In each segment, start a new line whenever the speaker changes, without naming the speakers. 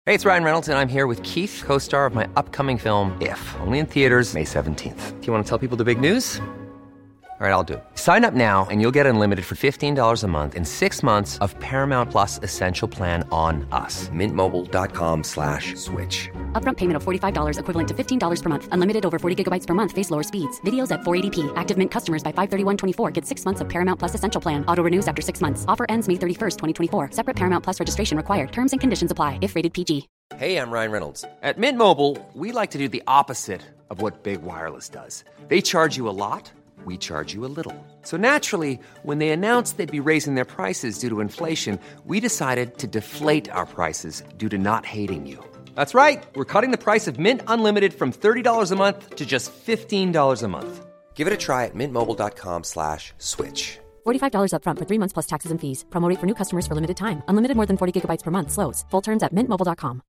Hey, it's Ryan Reynolds, and I'm here with Keith, co-star of my upcoming film, If, only in theaters May 17th. Do you want to tell people the big news? All right, I'll do it. Sign up now and you'll get unlimited for $15 a month and 6 months of Paramount Plus Essential Plan on us. MintMobile.com/switch.
Upfront payment of $45 equivalent to $15 per month. Unlimited over 40 gigabytes per month. Face lower speeds. Videos at 480p. Active Mint customers by 531.24 get 6 months of Paramount Plus Essential Plan. Auto renews after 6 months. Offer ends May 31st, 2024. Separate Paramount Plus registration required. Terms and conditions apply if rated PG.
Hey, I'm Ryan Reynolds. At Mint Mobile, we like to do the opposite of what Big Wireless does. They charge you a lot. We charge you a little. So naturally, when they announced they'd be raising their prices due to inflation, we decided to deflate our prices due to not hating you. That's right. We're cutting the price of Mint Unlimited from $30 a month to just $15 a month. Give it a try at mintmobile.com/switch.
$45 upfront for 3 months plus taxes and fees. Promo rate for new customers for limited time. Unlimited more than 40 gigabytes per month. Slows full terms at mintmobile.com.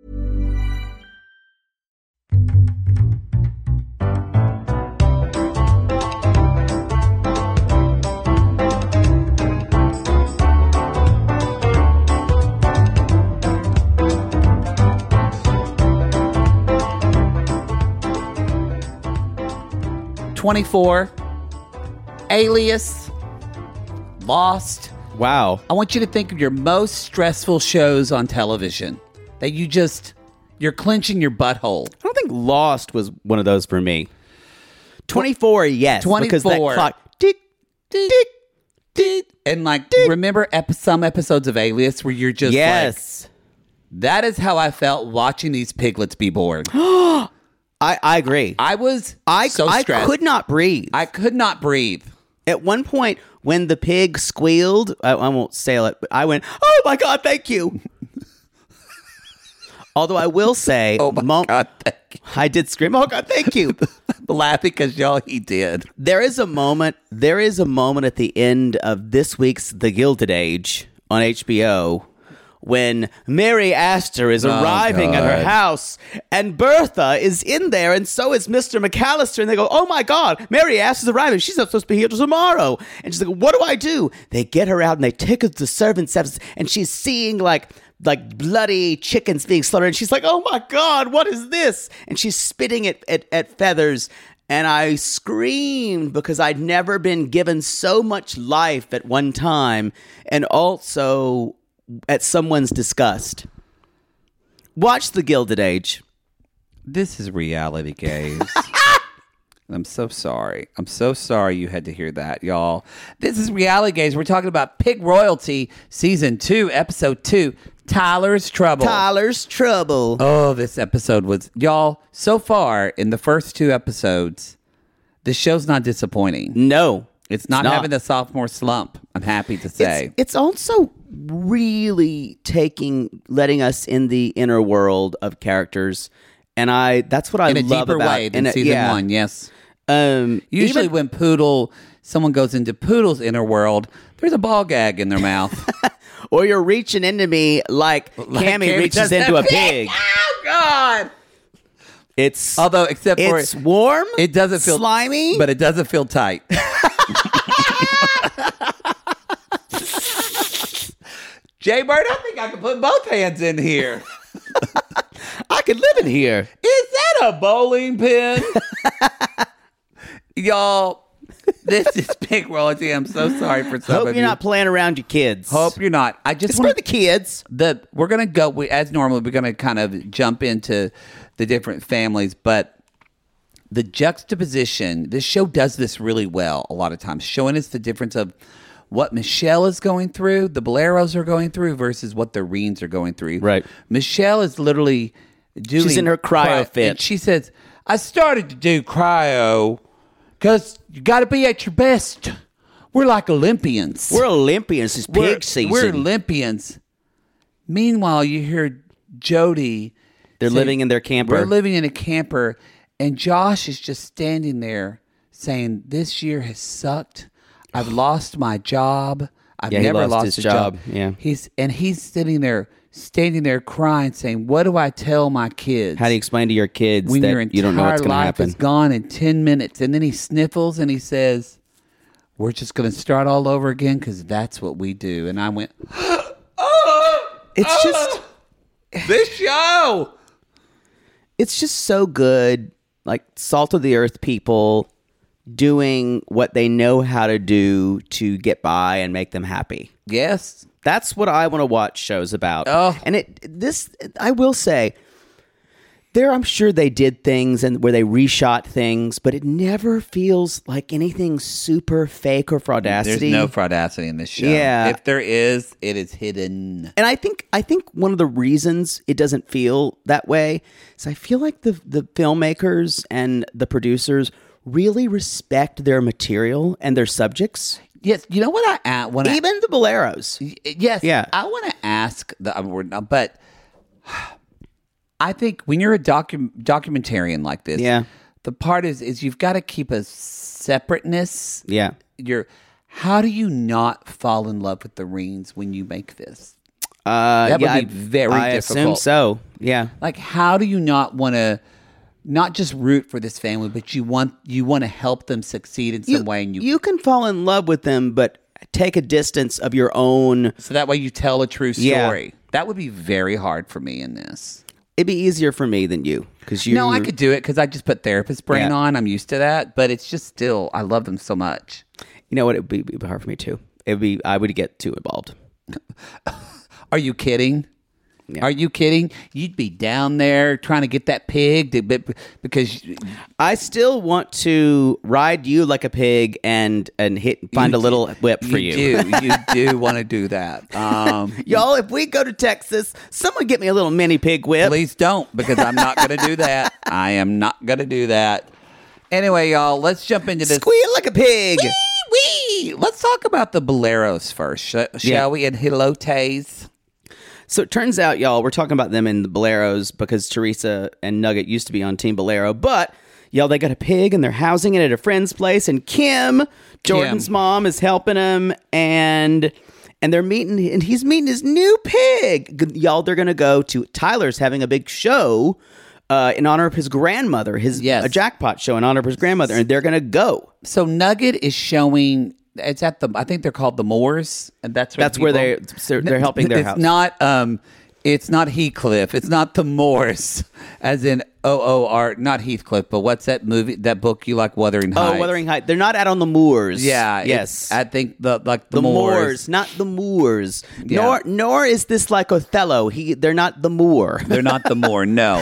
'24, Alias, Lost.
Wow.
I want you to think of your most stressful shows on television that you're clenching your butthole.
I don't think Lost was one of those for me. 24, yes.
24.
Because that clock, tick, tick, tick.
And remember some episodes of Alias where you're just
yes.
That is how I felt watching these piglets be born.
I agree.
I was so stressed.
I could not breathe.
I could not breathe.
At one point, when the pig squealed, I won't say it, but I went, oh my God, thank you. Although I will say,
oh my God, thank you.
I did scream, oh God, thank you.
Laughing because he did.
There is a moment at the end of this week's The Gilded Age on HBO when Mary Astor is arriving at her house and Bertha is in there and so is Mr. McAllister, and they go, oh my God, Mary Astor's arriving. She's not supposed to be here till tomorrow. And she's like, what do I do? They get her out and they take her to the servants' house and she's seeing like bloody chickens being slaughtered. And she's like, oh my God, what is this? And she's spitting at feathers. And I screamed because I'd never been given so much life at one time and also at someone's disgust. Watch The Gilded Age.
This is reality, gays. I'm so sorry. I'm so sorry you had to hear that, y'all. This is reality, gays. We're talking about Pig Royalty, Season 2, Episode 2, Tyler's Trouble.
Tyler's Trouble.
Oh, this episode was... Y'all, so far, in the first 2 episodes, the show's not disappointing.
No.
It's not having the sophomore slump, I'm happy to say.
It's also really letting us in the inner world of characters. And that's what I love about it.
In a deeper way than Season 1, yes. Usually when someone goes into Poodle's inner world, there's a ball gag in their mouth.
Or you're reaching into me like Cammy reaches into a pig.
Oh, God!
It's warm.
It doesn't feel
slimy,
but it doesn't feel tight. Jay Bird, I think I can put both hands in here.
I could live in here.
Is that a bowling pin? Y'all, this is Pig Royalty. I'm so sorry for some of you.
Hope you're not playing around your kids.
Hope you're not.
It's for the kids.
We're going to go, as normal, we're going to kind of jump into the different families, but the juxtaposition, this show does this really well a lot of times, showing us the difference of what Michelle is going through, the Boleros are going through, versus what the Reens are going through.
Right.
Michelle is literally doing...
She's in her cryo fit.
And she says, I started to do cryo because you got to be at your best. We're like Olympians.
We're Olympians. It's pig season.
We're Olympians. Meanwhile, you hear Jody...
They're living in their camper.
We're living in a camper, and Josh is just standing there saying, this year has sucked. I've lost my job. I've never lost his job.
Yeah.
He's standing there crying, saying, what do I tell my kids?
How do you explain to your kids
when
that
your
you don't know what's going to
life
happen?
is gone in 10 minutes? And then he sniffles and he says, we're just going to start all over again because that's what we do. And I went, This show.
It's just so good. Like salt of the earth people doing what they know how to do to get by and make them happy.
Yes.
That's what I want to watch shows about.
Oh.
And I will say, I'm sure they did things and where they reshot things, but it never feels like anything super fake or fraudacity.
There's no fraudacity in this show.
Yeah.
If there is, it is hidden.
And I think one of the reasons it doesn't feel that way is I feel like the filmmakers and the producers really respect their material and their subjects.
Yes, you know what I want to...
Even the Boleros.
Yes,
Yeah.
I want to ask but I think when you're a documentarian like this,
Yeah.
the part is you've got to keep a separateness.
Yeah.
How do you not fall in love with the Reens when you make this?
That
would be very
I
difficult.
assume so. Yeah.
Like, how do you not want to not just root for this family, but you want to help them succeed in some way? And
you can fall in love with them, but take a distance of your own.
So that way you tell a true story.
Yeah.
That would be very hard for me in this.
It'd be easier for me than you.
No, I could do it because I just put therapist brain
Yeah.
on. I'm used to that. But it's just still, I love them so much.
You know what? It'd be hard for me too. I would get too involved.
Are you kidding?
Yeah.
Are you kidding? You'd be down there trying to get that pig because
I still want to ride you like a pig and find a little whip for you.
You do want to do that.
Y'all, if we go to Texas, someone get me a little mini pig whip.
Please don't, because I'm not going to do that. I am not going to do that. Anyway, y'all, let's jump into this.
Squeal like a pig.
Wee! Let's talk about the Boleros first, shall we? And Hilotes.
So it turns out, y'all, we're talking about them in the Boleros because Teresa and Nugget used to be on Team Bolero. But, y'all, they got a pig and they're housing it at a friend's place. And Kim, Jordan's mom, is helping him. And they're meeting, and he's meeting his new pig. Y'all, they're going to go to Tyler's having a big show in honor of his grandmother, a jackpot show in honor of his grandmother. And they're going to go.
So Nugget is showing... It's at I think they're called the Moors, and that's where
they're helping their house.
It's not Heathcliff. It's not the Moors, as in OOR, not Heathcliff. But what's that movie? That book you like, Wuthering Heights?
Oh, Wuthering Heights. They're not out on the moors.
Yeah.
Yes.
I think the
Moors, not the Moors.
Yeah.
Nor is this like Othello. They're not the Moor.
They're not the Moor. No.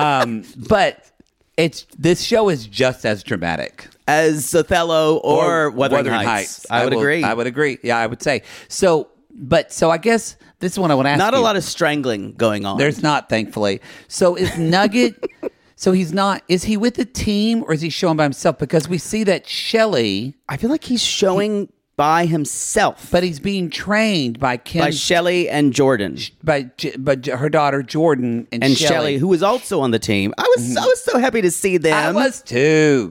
But this show is just as dramatic
as Othello or Wuthering Heights. I would agree.
I would agree. Yeah, I would say. So I guess this is what I want to ask you.
Not a lot of strangling going on.
There's not, thankfully. So is Nugget, is he with the team or is he showing by himself? Because we see that Shelley.
I feel like he's showing by himself.
But he's being trained by Kim.
By Shelley and Jordan.
By her daughter Jordan and
Shelley, who was also on the team. I was so happy to see them.
I was too.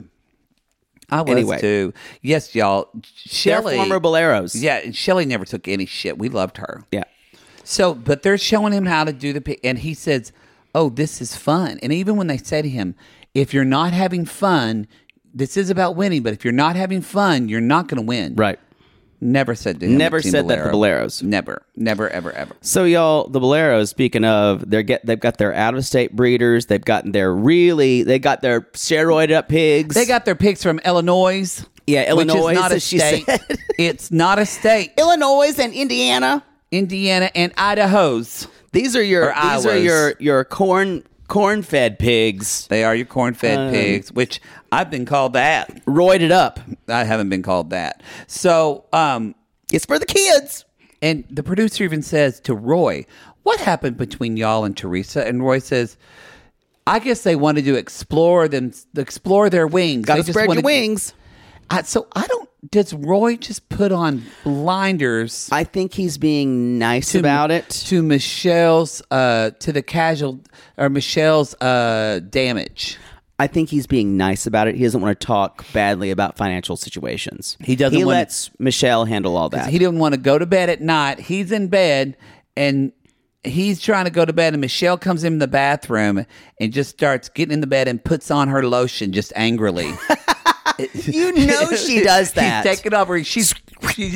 Yes, y'all. Shelley.
They're former Boleros.
Yeah, and Shelley never took any shit. We loved her.
Yeah.
So, but they're showing him how to do and he says, oh, this is fun. And even when they say to him, if you're not having fun, this is about winning, but if you're not having fun, you're not going to win.
Right.
Never said to him.
Never said that to the Boleros.
Never, ever, ever.
So, y'all, the Boleros. Speaking of, they've got their out of state breeders. They got their steroided up pigs.
They got their pigs from Illinois.
Yeah, Illinois,
which is not a state. It's not a state.
Illinois and Indiana
and Idaho's.
These are your corn-fed pigs.
They are your corn-fed pigs, which I've been called that.
Roided up.
I haven't been called that. So,
it's for the kids.
And the producer even says to Roy, what happened between y'all and Teresa? And Roy says, I guess they wanted to explore their wings.
Got to spread your wings.
Does Roy just put on blinders?
I think he's being nice about it.
To Michelle's, Michelle's damage.
I think he's being nice about it. He doesn't want to talk badly about financial situations.
He
lets Michelle handle all that.
He didn't want to go to bed at night. He's in bed and he's trying to go to bed, and Michelle comes in the bathroom and just starts getting in the bed and puts on her lotion just angrily.
You know she does that.
She's taking over. She's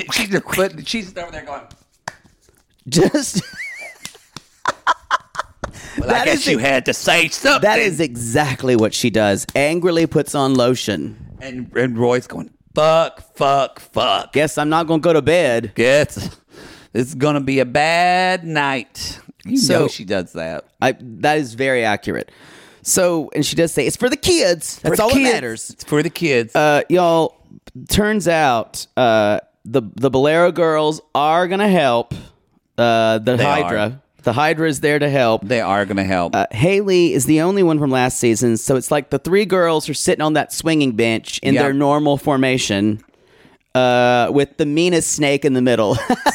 over there going.
Just.
I guess you had to say something.
That is exactly what she does. Angrily puts on lotion.
And Roy's going, fuck.
Guess I'm not going to go to bed.
Guess it's going to be a bad night. You know she does that.
That is very accurate. So, and she does say, it's for the kids. That's all that matters.
It's for the kids.
Y'all, turns out the Bolero girls are going to help the Hydra. The Hydra is there to help.
They are going to help.
Haley is the only one from last season, so it's like the three girls are sitting on that swinging bench in their normal formation with the meanest snake in the middle.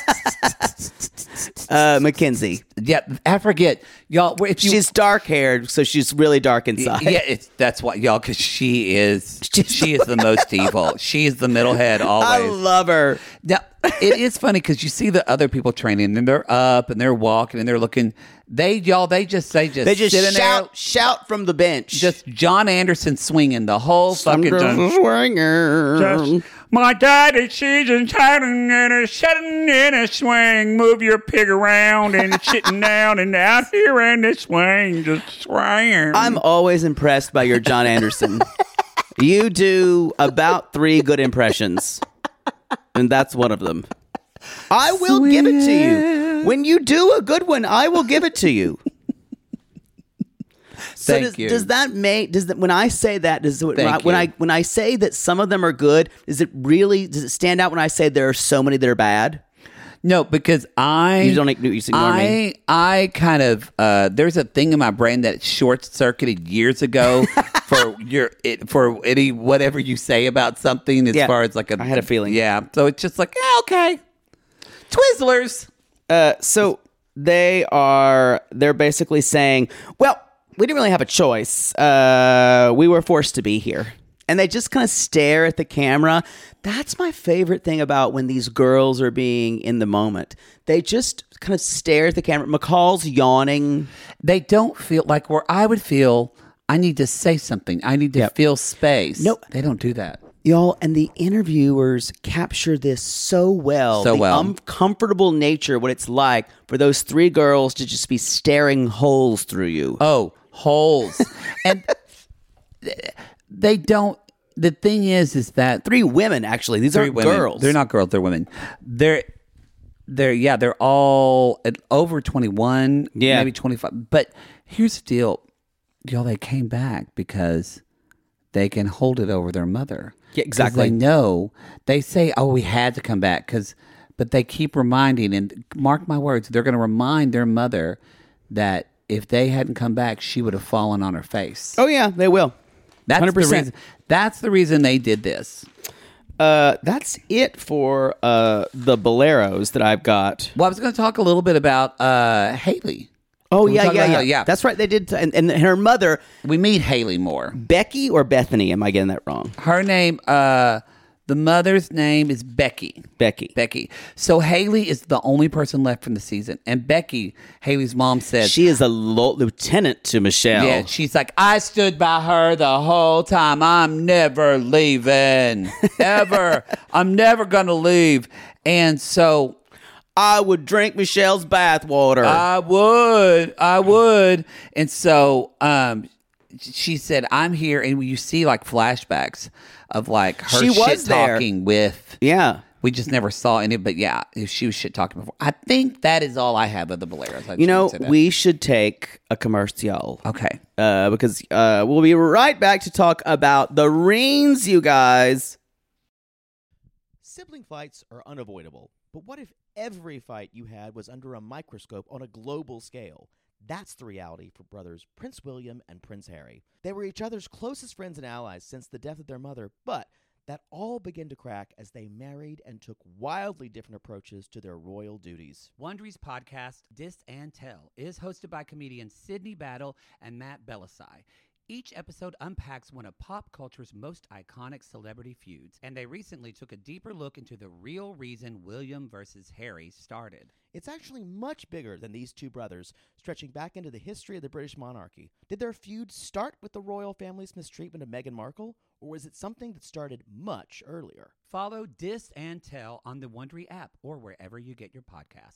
Mackenzie.
Yeah, I forget. Y'all,
she's dark-haired, so she's really dark inside.
Yeah, that's why, y'all, because she is the most evil. She is the middle head always.
I love her.
Now, it is funny because you see the other people training, and they're up, and they're walking, and they're looking. They just
shout from the bench.
Just John Anderson swinging the whole fucking
swinging.
My daddy, she's shouting in a swing. Move your pig around and sitting down and out here in the swing, just swinging.
I'm always impressed by your John Anderson. You do about 3 good impressions, and that's one of them. I will give it to you. When you do a good one, I will give it to you. So
Thank you.
Does that when I say that, when I say that some of them are good, does it stand out when I say there are so many that are bad?
No, because you
ignore me.
I kind of there's a thing in my brain that short circuited years ago for any whatever you say about something as far as I
had a feeling.
Yeah, so it's just like okay, Twizzlers.
So they're basically saying, well, we didn't really have a choice. We were forced to be here. And they just kind of stare at the camera. That's my favorite thing about when these girls are being in the moment. They just kind of stare at the camera. McCall's yawning.
They don't feel like where I would feel I need to say something. I need to feel space.
No,
they don't do that.
Y'all, and the interviewers capture this so well. The uncomfortable nature, what it's like for those 3 girls to just be staring holes through you.
Oh, holes. And they don't. The thing is that
3 women, actually. These aren't girls.
They're not girls. They're women. They're all over 21, maybe 25. But here's the deal. Y'all, they came back because they can hold it over their mother.
Yeah, exactly.
They know. They say, oh, we had to come back. But they keep reminding, and mark my words, they're going to remind their mother that if they hadn't come back, she would have fallen on her face.
Oh, yeah, they will.
That's
100%.
the reason. That's the reason they did this.
That's it for the Boleros that I've got.
Well, I was going to talk a little bit about Haley.
Oh, yeah. That's right. They did. And her mother.
We meet Haley more.
Becky or Bethany? Am I getting that wrong?
Her name, the mother's name is Becky. Becky. So Haley is the only person left from the season. And Becky, Haley's mom, said
she is a lieutenant to Michelle.
Yeah, she's like, I stood by her the whole time. I'm never leaving. Ever. I'm never going to leave. And so
I would drink Michelle's bathwater.
I would. And so she said, I'm here. And you see like flashbacks of like her shit talking with.
Yeah.
We just never saw any, but yeah, she was shit talking before. I think that is all I have of the Boleros.
We should take a commercial.
Okay.
Because we'll be right back to talk about the rings, you guys. Sibling fights are unavoidable, but what if every fight you had was under a microscope on a global scale? That's the reality for brothers Prince William and Prince Harry. They were each other's closest friends and allies since the death of their mother, but that all began to crack as they married and took wildly different approaches to their royal duties.
Wondery's podcast, Dis and Tell, is hosted by comedians Sydney Battle and Matt Belisai. Each episode unpacks one of pop culture's most iconic celebrity feuds, and they recently took a deeper look into the real reason William versus Harry started.
It's actually much bigger than these two brothers, stretching back into the history of the British monarchy. Did their feud start with the royal family's mistreatment of Meghan Markle, or was it something that started much earlier?
Follow Dis and Tell on the Wondery app or wherever you get your podcasts.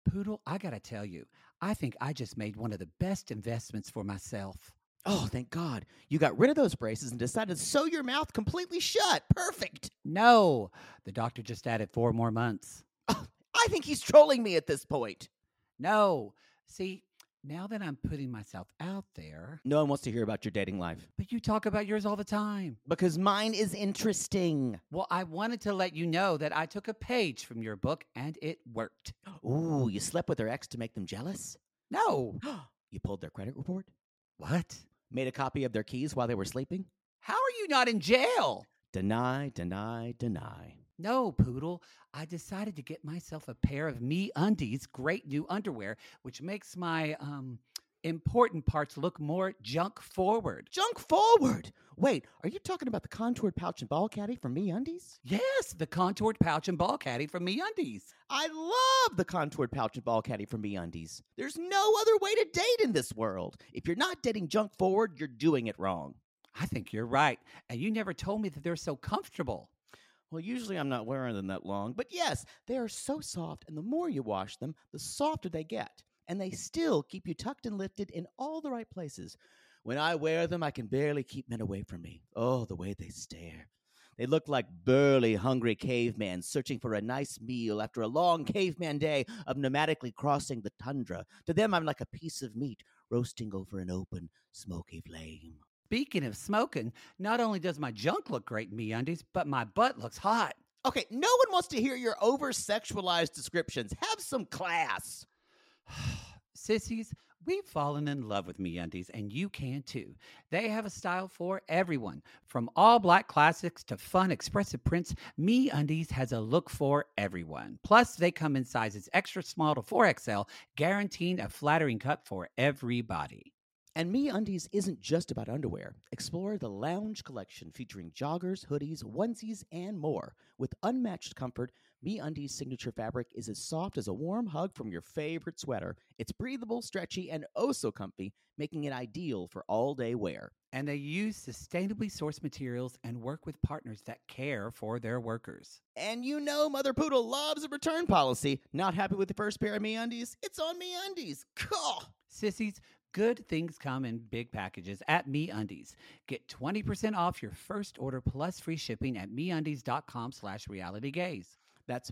Poodle, I gotta tell you, I think I just made one of the best investments for myself.
Oh, thank God. You got rid of those braces and decided to sew your mouth completely shut. Perfect.
No, the doctor just added 4 more months.
I think he's trolling me at this point.
No, see, now that I'm putting myself out there.
No one wants to hear about your dating life.
But you talk about yours all the time.
Because mine is interesting.
Well, I wanted to let you know that I took a page from your book and it worked.
Ooh, you slept with their ex to make them jealous?
No.
You pulled their credit report?
What?
Made a copy of their keys while they were sleeping?
How are you not in jail?
Deny, deny, deny.
No, Poodle. I decided to get myself a pair of MeUndies great new underwear, which makes my important parts look more junk forward.
Junk forward? Wait, are you talking about the contoured pouch and ball caddy from MeUndies?
Yes, the contoured pouch and ball caddy from MeUndies.
I love the contoured pouch and ball caddy from MeUndies. There's no other way to date in this world. If you're not dating junk forward, you're doing it wrong.
I think you're right. And you never told me that they're so comfortable.
Well, usually I'm not wearing them that long, but yes, they are so soft, and the more you wash them, the softer they get. And they still keep you tucked and lifted in all the right places. When I wear them, I can barely keep men away from me. Oh, the way they stare. They look like burly, hungry cavemen searching for a nice meal after a long caveman day of nomadically crossing the tundra. To them, I'm like a piece of meat roasting over an open, smoky flame.
Speaking of smoking, not only does my junk look great in MeUndies, but my butt looks hot.
Okay, no one wants to hear your over-sexualized descriptions. Have some class.
Sissies, we've fallen in love with MeUndies, and you can too. They have a style for everyone. From all black classics to fun expressive prints, MeUndies has a look for everyone. Plus, they come in sizes extra small to 4XL, guaranteeing a flattering cut for everybody.
And MeUndies isn't just about underwear. Explore the Lounge collection featuring joggers, hoodies, onesies, and more. With unmatched comfort, MeUndies' signature fabric is as soft as a warm hug from your favorite sweater. It's breathable, stretchy, and oh so comfy, making it ideal for all-day wear.
And they use sustainably sourced materials and work with partners that care for their workers.
And you know Mother Poodle loves a return policy. Not happy with the first pair of MeUndies? It's on MeUndies. Cool.
Sissies, good things come in big packages at MeUndies. Get 20% off your first order plus free shipping at MeUndies.com/realitygaze.
That's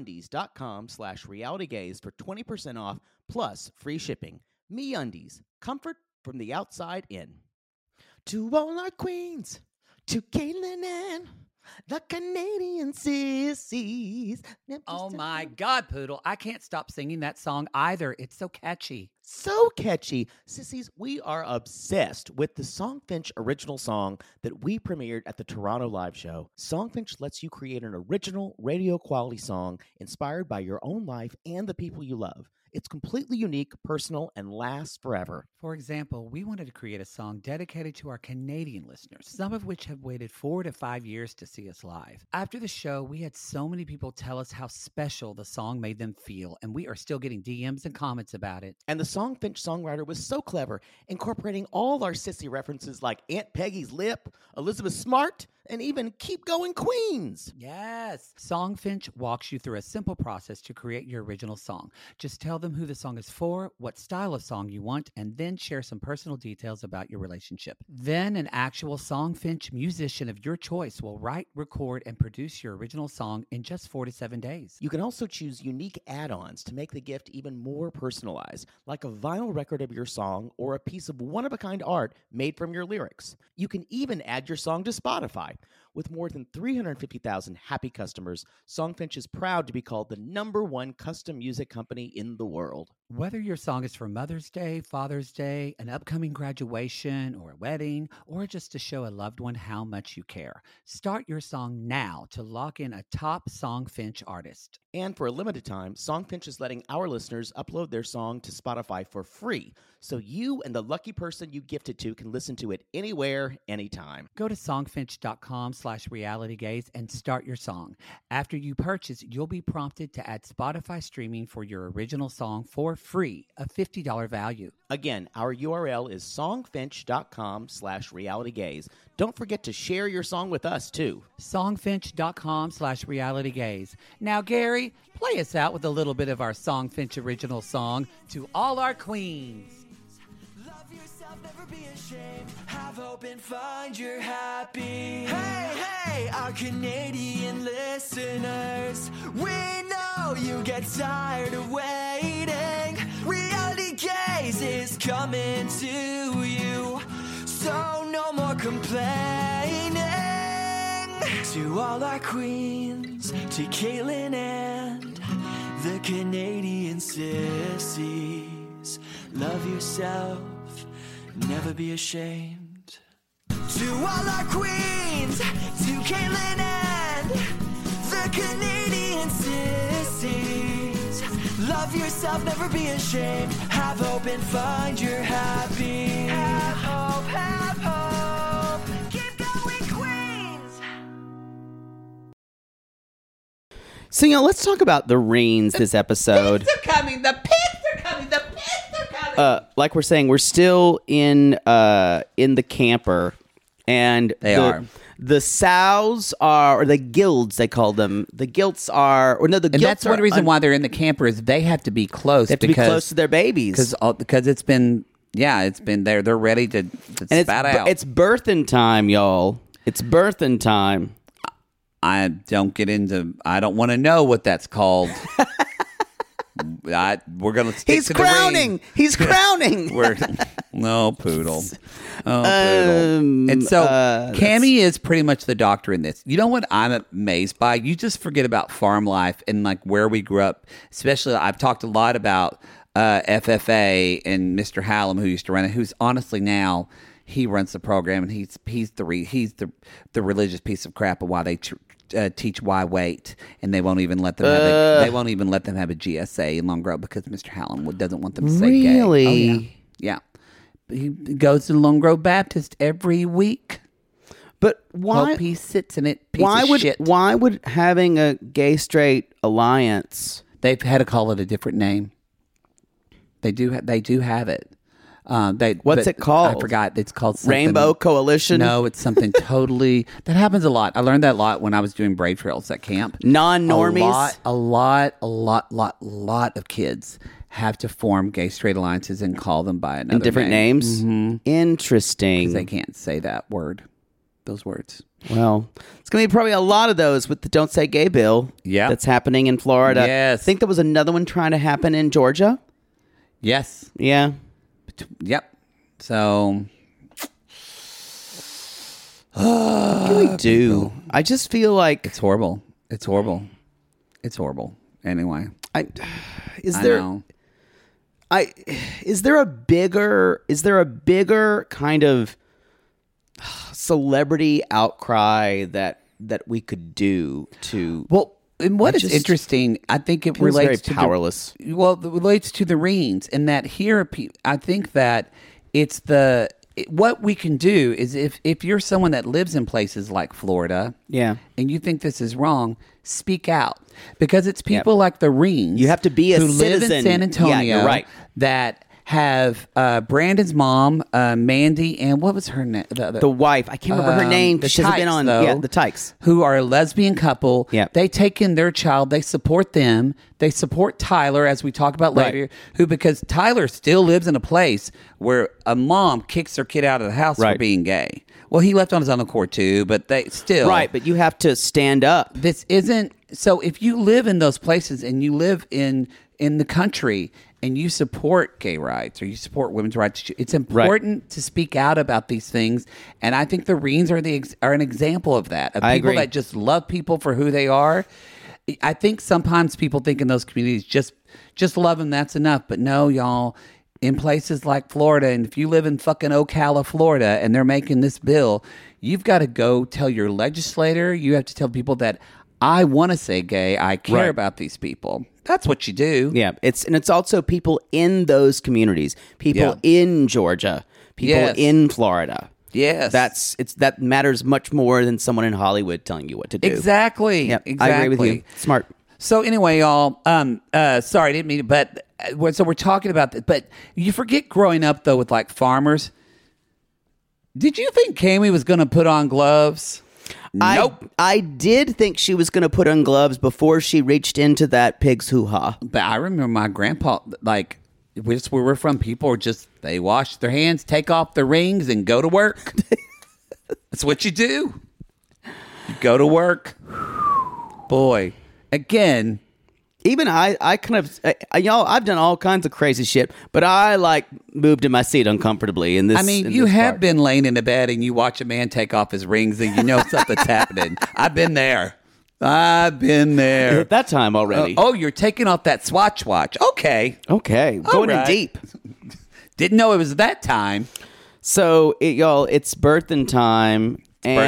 MeUndies.com/realitygaze for 20% off plus free shipping. MeUndies, comfort from the outside in. To all our queens, to Caitlin and the Canadian sissies.
Oh my God, Poodle. I can't stop singing that song either. It's so catchy.
So catchy. Sissies, we are obsessed with the Songfinch original song that we premiered at the Toronto Live Show. Songfinch lets you create an original radio quality song inspired by your own life and the people you love. It's completely unique, personal, and lasts forever.
For example, we wanted to create a song dedicated to our Canadian listeners, some of which have waited 4 to 5 years to see us live. After the show, we had so many people tell us how special the song made them feel, and we are still getting DMs and comments about it.
And the Songfinch songwriter was so clever, incorporating all our sissy references like Aunt Peggy's Lip, Elizabeth Smart, and even Keep Going Queens.
Yes. Songfinch walks you through a simple process to create your original song. Just tell them who the song is for, what style of song you want, and then share some personal details about your relationship. Then an actual Songfinch musician of your choice will write, record, and produce your original song in just 4 to 7 days.
You can also choose unique add-ons to make the gift even more personalized, like a vinyl record of your song or a piece of one-of-a-kind art made from your lyrics. You can even add your song to Spotify. With more than 350,000 happy customers, Songfinch is proud to be called the #1 custom music company in the world.
Whether your song is for Mother's Day, Father's Day, an upcoming graduation, or a wedding, or just to show a loved one how much you care, start your song now to lock in a top Songfinch artist.
And for a limited time, Songfinch is letting our listeners upload their song to Spotify for free, so you and the lucky person you gift it to can listen to it anywhere, anytime.
Go to songfinch.com/realitygaze songfinch.com/realitygaze and start your song. After you purchase, you'll be prompted to add Spotify streaming for your original song for free, a $50 value.
Again, our URL is songfinch.com/realitygaze. Don't forget to share your song with us, too.
Songfinch.com/realitygaze. Now, Gary, play us out with a little bit of our Songfinch original song, To All Our Queens.
Love yourself, never be ashamed. Have hope and find your happy. Hey, our Canadian listeners, we know you get tired of waiting. Reality Gaze is coming to you, so no more complaining. To all our queens, to Caitlin and the Canadian sissies, love yourself, never be ashamed. To all our queens, to Caitlin and the Canadian sissies, love yourself, never be ashamed. Have hope and find your happy. Have hope, have hope. Keep going, queens.
So, let's talk about the Reens this episode.
The pigs are coming.
Like we're saying, we're still in the camper, and the sows are, or the guilds they call them. The guilds are, or no, the
and
guilds
that's one reason why they're in the camper is they have to be close.
They have to be close to their babies
because it's been there. They're ready to spat out.
It's birthing time, y'all. It's birthing time.
I don't want to know what that's called. We're gonna stick
He's
to
crowning.
the ring.
He's crowning.
No poodle. Poodle. And so Cammie is pretty much the doctor in this. You know what I'm amazed by? You just forget about farm life and like where we grew up. Especially, I've talked a lot about FFA and Mr. Hallam, who used to run it. Who's honestly now he runs the program, and he's the religious piece of crap of why they teach why wait, and they won't even let them have a GSA in Long Grove because Mr. Hallam doesn't want them to say gay.
Really?
Oh, yeah. He goes to Long Grove Baptist every week.
But why?
Hope he sits in it. Shit.
Why would having a gay straight alliance?
They've had to call it a different name. They do have it.
What's it called?
I forgot. It's called something.
Rainbow Coalition?
No, it's something totally... That happens a lot. I learned that a lot when I was doing Brave Trails at camp.
Non-normies?
A lot of kids have to form gay straight alliances and call them by another
in different
name.
names?
Mm-hmm.
Interesting.
Because they can't say that word. Those words.
Well, it's going to be probably a lot of those with the Don't Say Gay bill.
Yeah.
That's happening in Florida.
Yes.
I think there was another one trying to happen in Georgia.
Yes.
Yeah.
Yep. So,
what can we do? I just feel like
it's horrible. Anyway,
is there a bigger kind of celebrity outcry that we could do to?
Well, and what is interesting, I think it relates to
powerless.
It relates to the Reens, in that here, I think that it's what we can do is if you're someone that lives in places like Florida,
yeah,
and you think this is wrong, speak out, because it's people like the Reens.
You have to be a
who
citizen.
live in San Antonio,
you're right.
That have Brandon's mom, Mandy, and what was her name?
The wife. I can't remember her name.
The
She hasn't been on. The Tykes,
who are a lesbian couple.
Yeah.
They take in their child. They support them. They support Tyler, as we talk about later, who, because Tyler still lives in a place where a mom kicks her kid out of the house for being gay. Well, he left on his own accord too, but they still...
Right, but you have to stand up.
This isn't... So if you live in those places and you live in the country and you support gay rights or you support women's rights, it's important to speak out about these things. And I think the Reens are an example of that. Of people that just love people for who they are. I think sometimes people think in those communities, just love them, that's enough. But no, y'all, in places like Florida, and if you live in fucking Ocala, Florida, and they're making this bill, you've got to go tell your legislator, you have to tell people that I want to say gay, I care about these people. That's what you do.
Yeah, it's also people in those communities, people in Georgia, people in Florida.
Yes.
That matters much more than someone in Hollywood telling you what to do.
Exactly.
Yep,
Exactly.
I agree with you. Smart.
So anyway, y'all, sorry, I didn't mean to, but so we're talking about this, but you forget growing up though with like farmers. Did you think Cammy was going to put on gloves? Nope.
I did think she was going to put on gloves before she reached into that pig's hoo-ha.
But I remember my grandpa, like, where we're from, people are just, they wash their hands, take off their rings, and go to work. That's what you do. You go to work. Boy, again.
Even I kind of, y'all, I've done all kinds of crazy shit, but I, like, moved in my seat uncomfortably in this.
I mean, you have been laying in a bed and you watch a man take off his rings and you know something's happening. I've been there.
At that time already.
You're taking off that Swatch watch. Okay.
Going in deep.
Didn't know it was that time.
So, y'all, it's birthing time.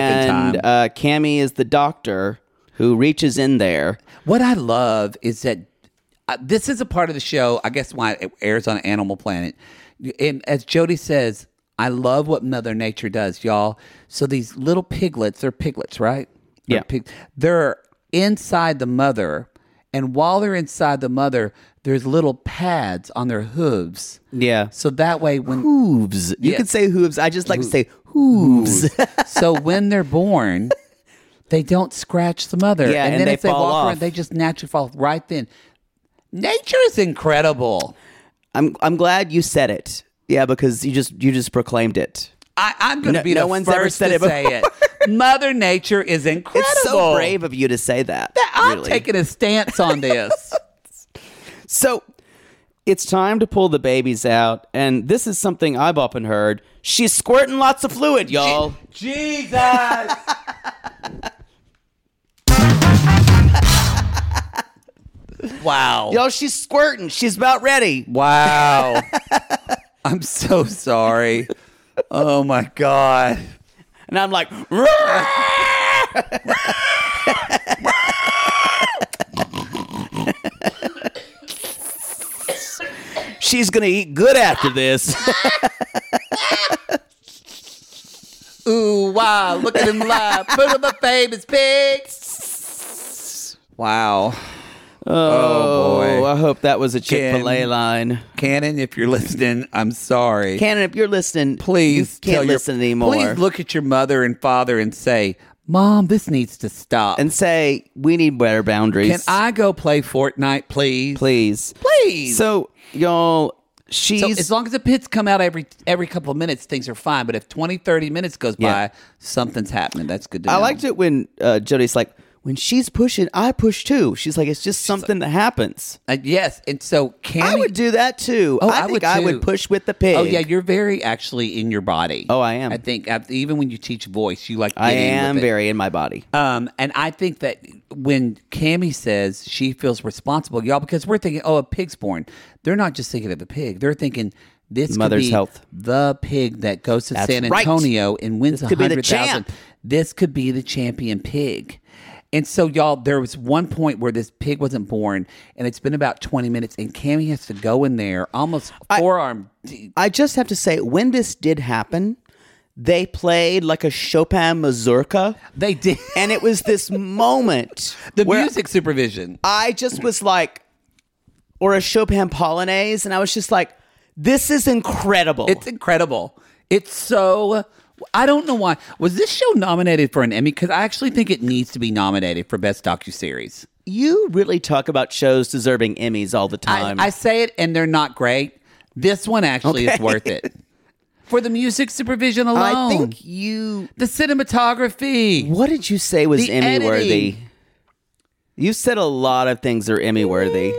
Cammy is the doctor who reaches in there.
What I love is that this is a part of the show, I guess why it airs on Animal Planet. And as Jody says, I love what Mother Nature does, y'all. So these little piglets, they're piglets, right?
Yeah.
They're inside the mother. And while they're inside the mother, there's little pads on their hooves.
Yeah.
So that way when...
Hooves. You
Yeah.
could say hooves. I just like to say hooves.
So when they're born... They don't scratch the mother.
Yeah, and
then
they
if they
fall
walk
off.
around, they just naturally fall right then. Nature is incredible.
I'm glad you said it. Yeah, because you just proclaimed it.
I'm going to be
no
the
one's
first
ever said
to
it
say it. Mother Nature is incredible.
It's so brave of you to say that.
I'm
really.
taking a stance on this.
So it's time to pull the babies out, and this is something I've often heard. She's squirting lots of fluid, y'all.
Jesus! Wow.
Y'all, she's squirting. She's about ready.
Wow. I'm so sorry. Oh, my God.
And I'm like, she's going to eat good after this.
Ooh, wow. Look at him live. Put him a famous pig. Wow. Oh, boy.
I hope that was a Chick-fil-A line.
Cannon, if you're listening, I'm sorry.
Cannon, if you're listening,
Please
you can't listen anymore.
Please look at your mother and father and say, Mom, this needs to stop.
And say, we need better boundaries.
Can I go play Fortnite, please?
Please.
Please.
So, y'all,
So as long as the pits come out every couple of minutes, things are fine. But if 20, 30 minutes goes by, something's happening. That's good to know.
I liked it when Jody's like, when she's pushing, I push too. She's like, it's just something that happens.
Yes. And so Cammy...
I would do that too.
Oh,
I think I would push with the pig.
Oh, yeah. You're very actually in your body.
Oh, I am.
I think even when you teach voice, you like get
I
in
am
with it.
very in my body.
And I think that when Cammy says she feels responsible, y'all, because we're thinking, oh, a pig's born. They're not just thinking of the pig. They're thinking this
Mother's
could be
health.
the pig that goes to
That's
San
right.
Antonio and wins
This could be the
100,000.
champ.
This could be the champion pig. And so, y'all, there was one point where this pig wasn't born, and it's been about 20 minutes, and Cammy has to go in there almost forearm deep.
I just have to say, when this did happen, they played like a Chopin mazurka.
They did.
And it was this moment.
The
where
music supervision.
I just was like, or a Chopin polonaise, and I was just like, this is incredible.
It's incredible. It's so... I don't know why. Was this show nominated for an Emmy? Because I actually think it needs to be nominated for Best Docuseries.
You really talk about shows deserving Emmys all the time.
I say it, and they're not great. This one actually is worth it. For the music supervision alone.
I think you...
The cinematography.
What did you say was
The
Emmy-worthy?
editing.
You said a lot of things are Emmy-worthy.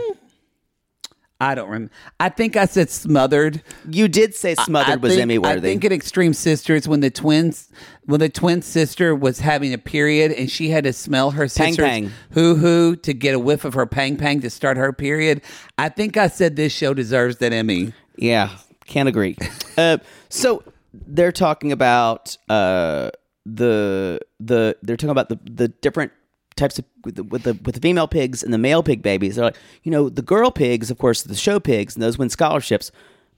I don't remember. I think I said Smothered.
You did say Smothered was Emmy-worthy.
I think in Extreme Sisters, when the twin sister was having a period and she had to smell her sister's
pang.
hoo-hoo to get a whiff of her pang-pang to start her period, I think I said this show deserves that Emmy.
Yeah, can't agree. So they're talking about they're talking about the different types of with the female pigs and the male pig babies. They're like, the girl pigs, of course, the show pigs, and those win scholarships.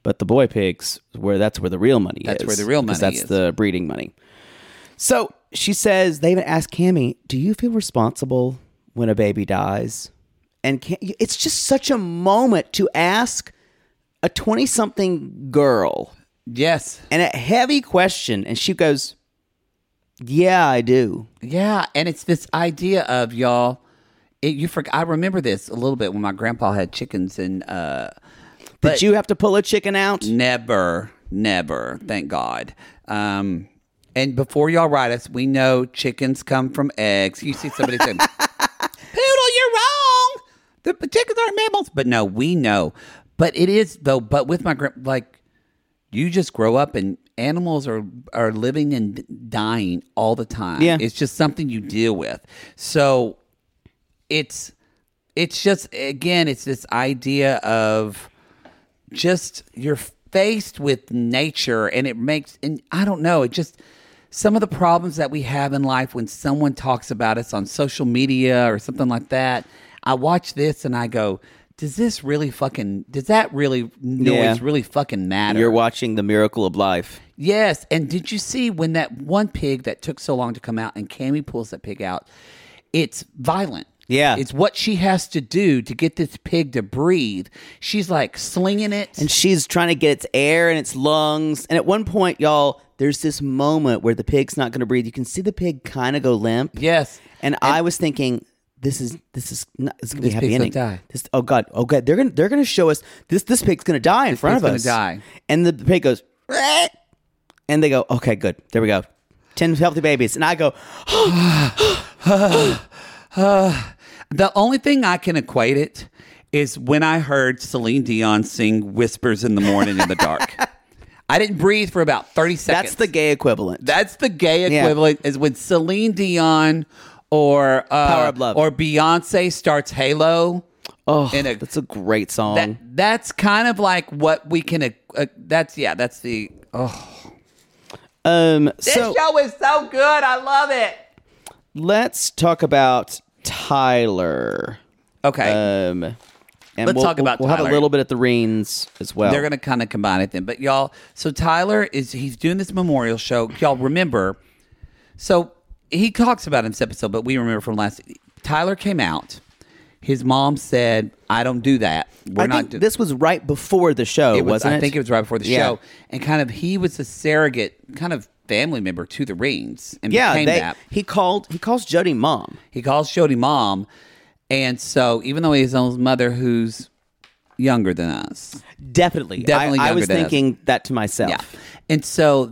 but the boy pigs, that's where the real money is.
That's where the real money
that's
is.
the breeding money. So she says, they even asked Cammie, do you feel responsible when a baby dies? And it's just such a moment to ask a 20-something girl.
Yes.
And a heavy question. And she goes, yeah, I do.
Yeah, and it's this idea of y'all. I remember this a little bit when my grandpa had chickens, and
Did you have to pull a chicken out?
never. Thank God. And before y'all write us, we know chickens come from eggs. You see somebody saying, "Poodle, you're wrong. The chickens aren't mammals." But no, we know. But it is though. But with my you just grow up and animals are living and dying all the time.
Yeah.
It's just something you deal with. So it's just, again, it's this idea of just you're faced with nature, and it makes, and I don't know, it just, some of the problems that we have in life when someone talks about us on social media or something like that, I watch this and I go, does that really noise really fucking matter?
You're watching The Miracle of Life.
Yes. And did you see when that one pig that took so long to come out and Cammie pulls that pig out, it's violent.
Yeah.
It's what she has to do to get this pig to breathe. She's like slinging it.
And she's trying to get its air in its lungs. And at one point, y'all, there's this moment where the pig's not going to breathe. You can see the pig kind of go limp.
Yes.
And I was thinking, this is not, it's gonna be a happy
pig's
ending.
gonna die.
Oh God. They're gonna show us this pig's gonna die in front of us.
pig's gonna die.
And the pig goes, "Rah!" And they go, okay, good. There we go. 10 healthy babies. And I go,
the only thing I can equate it is when I heard Celine Dion sing Whispers in the Morning in the Dark. I didn't breathe for about 30 seconds.
that's the gay equivalent.
That's the gay equivalent is when Celine Dion or
Power of Love
or Beyonce starts Halo.
Oh, that's a great song.
That's kind of like what we can. That's the. This show is so good. I love it.
Let's talk about Tyler.
Okay.
And
Let's talk about
We'll have a
Tyler.
little bit at the Reens as well.
They're going to kind of combine it then. But y'all, so Tyler he's doing this memorial show. Y'all remember, so he talks about it in this episode, but we remember from Tyler came out. His mom said, I don't do that.
I think this was right before the show, wasn't it?
I think it was right before the
Yeah.
show. And kind of he was a surrogate kind of family member to the Reens. And became that.
He calls Jody mom.
He calls Jody mom. And so even though he has his mother who's younger than us.
Definitely
Definitely
I
younger
was
than us.
thinking that to myself.
Yeah. And so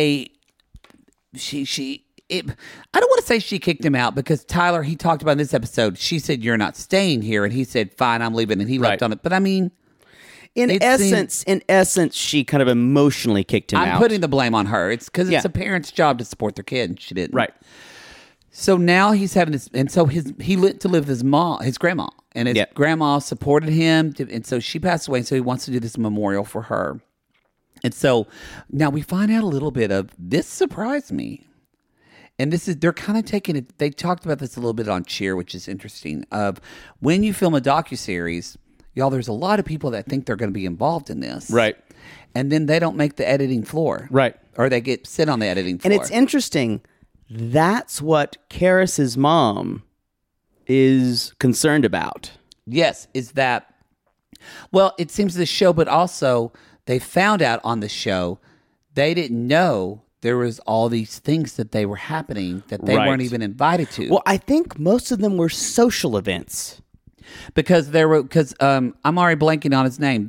I don't want to say she kicked him out because Tyler, he talked about in this episode, she said, you're not staying here. And he said, fine, I'm leaving. And he left
Right.
on it. But I mean,
In essence, she kind of emotionally kicked him out.
I'm putting the blame on her. It's because it's
Yeah.
a parent's job to support their kid and she didn't.
Right.
So now he's having this, and so he lived to live with his grandma, and his grandma supported him, and so she passed away, and so he wants to do this memorial for her. And so now we find out a little bit of this surprised me. And they're kind of taking it, they talked about this a little bit on Cheer, which is interesting, of when you film a docuseries, y'all, there's a lot of people that think they're going to be involved in this.
Right.
And then they don't make the editing floor.
Right.
Or they sit on the editing floor.
And it's interesting. That's what Karis's mom is concerned about.
Yes, is that, well, it seems the show, but also they found out on the show, they didn't know there was all these things that they were happening that they weren't even invited to.
Well, I think most of them were social events.
Because I'm already blanking on his name.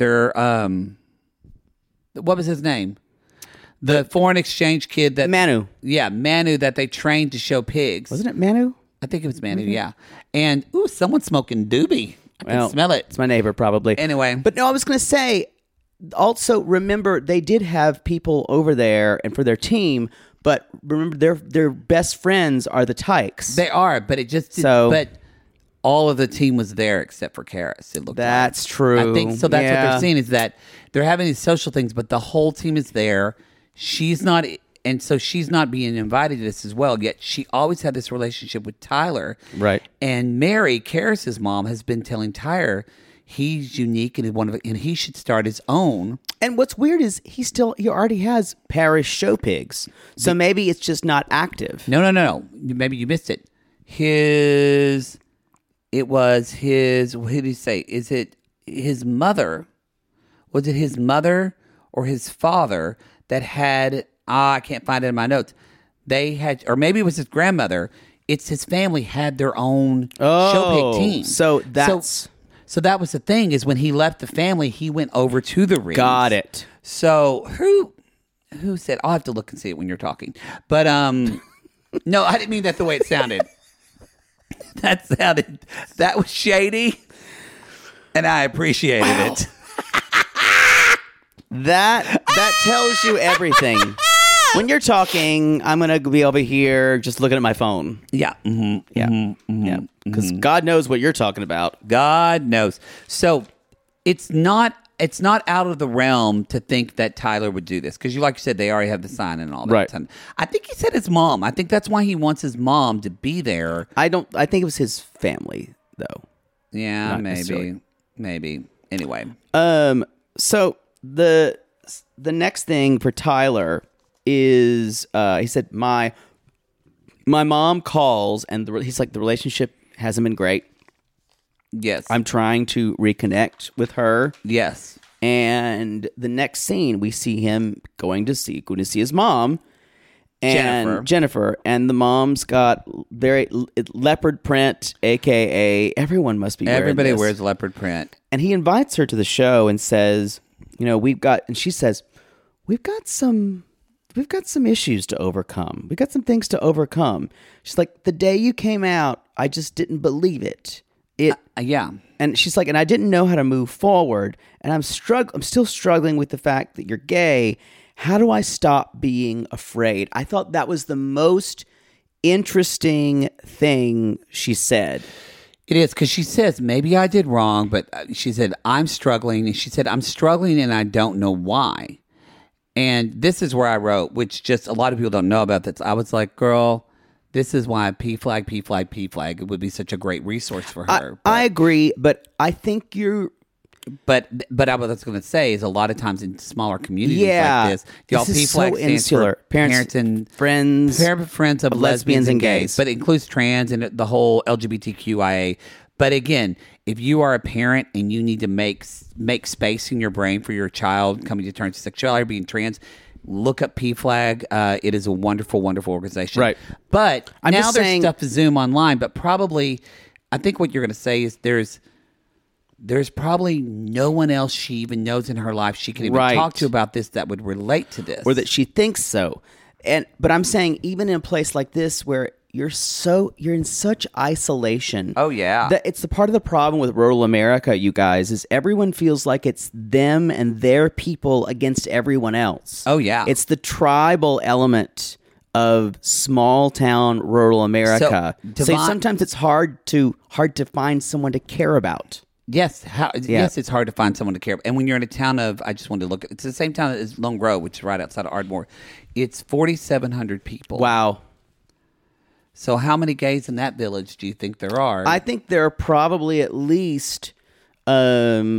What was his name? The foreign exchange kid that
Manu.
Yeah, Manu that they trained to show pigs.
Wasn't it Manu?
I think it was Manu, yeah. And someone's smoking doobie. I can smell it.
It's my neighbor, probably.
Anyway.
But no, I was going to say, also remember, they did have people over there and for their team, but remember, their best friends are the Tykes.
They are, but it just but all of the team was there except for Karis. It looked
That's
like.
true.
I think so. That's what
Yeah.
they're seeing is that they're having these social things, but the whole team is there. She's not, and so she's not being invited to this as well. Yet she always had this relationship with Tyler,
Right.
And Mary, Karis's mom, has been telling Tyler, he's unique and and he should start his own.
And what's weird is he already has Parish Show Pigs, so maybe it's just not active.
No. Maybe you missed it. It was his. What did he say? Is it his mother? Was it his mother or his father that had? I can't find it in my notes. They had, or maybe it was his grandmother. It's his family had their own show pig team.
So that's
so that was the thing, is when he left the family, he went over to the rings.
Got it.
So who said? I'll have to look and see it when you're talking. But no, I didn't mean that the way it sounded. That was shady, and I appreciated it.
That tells you everything. When you're talking, I'm gonna be over here just looking at my phone.
Yeah.
Yeah. Because God knows what you're talking about.
God knows. So it's not out of the realm to think that Tyler would do this, because like you said, they already have the sign and all that.
Right.
I think he said his mom. I think that's why he wants his mom to be there.
I think it was his family though.
Yeah,
Not necessarily.
maybe. Anyway.
So the next thing for Tyler is he said my mom calls, and he's like, the relationship hasn't been great.
Yes.
I'm trying to reconnect with her.
Yes.
And the next scene, we see him going to see his mom, and Jennifer, and the mom's got very leopard print, aka everyone must be wearing
Everybody
this.
wears leopard print.
And he invites her to the show and says, and she says, we've got some issues to overcome. We've got some things to overcome. She's like, the day you came out, I just didn't believe it.
Yeah.
And she's like, and I didn't know how to move forward. And I'm still struggling with the fact that you're gay. How do I stop being afraid? I thought that was the most interesting thing she said.
It is, because she says, maybe I did wrong, but she said, I'm struggling. And she said, I'm struggling and I don't know why. And this is where I wrote, which just a lot of people don't know about this. I was like, girl, this is why P flag would be such a great resource for her.
I agree, but I think you're...
But what I was going to say is, a lot of times in smaller communities like this, y'all
this
P
is
flag
so
stands
insular.
for parents and
friends
of lesbians and gays, but it includes trans and the whole LGBTQIA. But again, if you are a parent and you need to make space in your brain for your child coming to terms with sexuality or being trans, look up P-Flag. It is a wonderful, wonderful organization.
Right.
But
I'm
now
just
there's
saying,
stuff to Zoom online, but probably, I think what you're going to say is there's probably no one else she even knows in her life she can even
Right.
talk to about this that would relate to this.
or that she thinks so. But I'm saying, even in a place like this where you're in such isolation.
Oh, yeah.
That it's the part of the problem with rural America, you guys, is everyone feels like it's them and their people against everyone else.
Oh, yeah.
It's the tribal element of small town rural America. So sometimes it's hard to find someone to care about.
Yes, yes, it's hard to find someone to care. And when you're in a town of, I just wanted to look at, it's the same town as Lone Grove, which is right outside of Ardmore. It's 4,700 people.
Wow.
So how many gays in that village do you think there are?
I think there are probably at least there's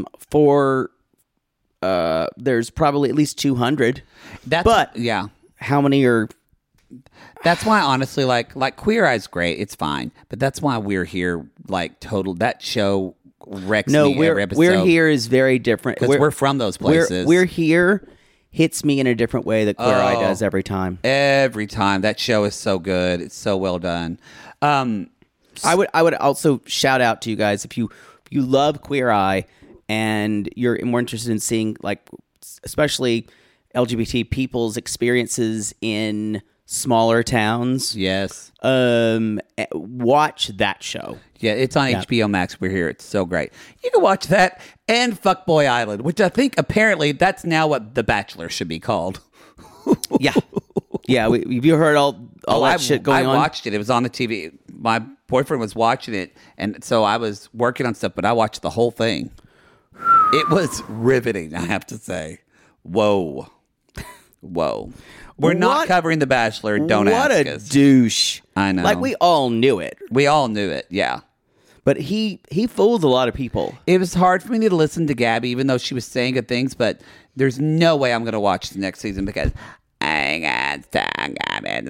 probably at least 200. But
yeah.
How many are...
That's why, honestly, like Queer Eye's great. It's fine. But that's why we're here, like, total. That show wrecks me every episode.
We're Here is very different.
Because we're from those places.
We're Here hits me in a different way that Queer Eye does every time.
Every time. That show is so good. It's so well done.
I would also shout out to you guys, if you love Queer Eye and you're more interested in seeing, like, especially LGBT people's experiences in smaller towns.
Yes.
Watch that show.
Yeah, it's on HBO Max. We're Here. It's so great. You can watch that and Fuckboy Island, which I think apparently that's now what The Bachelor should be called.
Yeah. Yeah. Have you heard all that shit going on?
I watched it. It was on the TV. My boyfriend was watching it, and so I was working on stuff, but I watched the whole thing. It was riveting, I have to say. Whoa. We're not covering The Bachelor. Don't ask us.
What a douche.
I know.
Like, we all knew it.
We all knew it, yeah.
But he fooled a lot of people.
It was hard for me to listen to Gabby, even though she was saying good things. But there's no way I'm going to watch the next season because I got Gabby.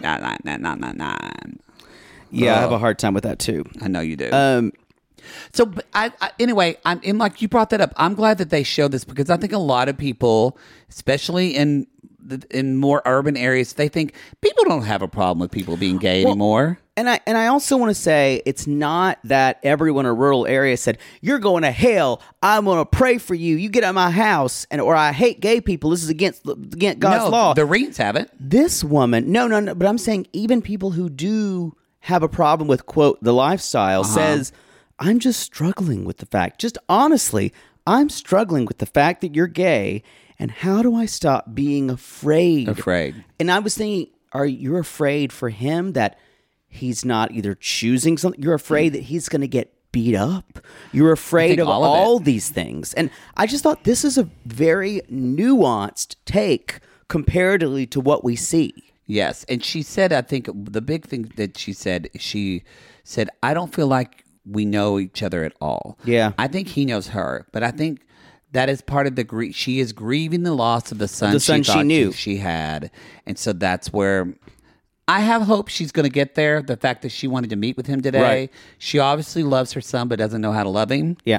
Yeah, I have a hard time with that too.
I know you do. So, but anyway, I'm like you brought that up. I'm glad that they showed this because I think a lot of people, especially in more urban areas, they think people don't have a problem with people being gay anymore.
And I also want to say it's not that everyone in a rural area said, you're going to hell. I'm going to pray for you. You get out of my house. Or I hate gay people. This is against God's law.
The Reeds haven't.
This woman, no. But I'm saying even people who do have a problem with, quote, the lifestyle says, I'm just struggling with the fact. Just honestly, I'm struggling with the fact that you're gay. And how do I stop being afraid? And I was thinking, are you afraid for him that he's not either choosing something? You're afraid that he's going to get beat up. You're afraid of all these things. And I just thought this is a very nuanced take comparatively to what we see.
Yes. And she said, I think the big thing that she said, I don't feel like we know each other at all.
Yeah.
I think he knows her, but I think that is part of the grief. She is grieving the loss of the son she knew she had. And so that's where I have hope she's going to get there. The fact that she wanted to meet with him today. Right. She obviously loves her son, but doesn't know how to love him.
Yeah.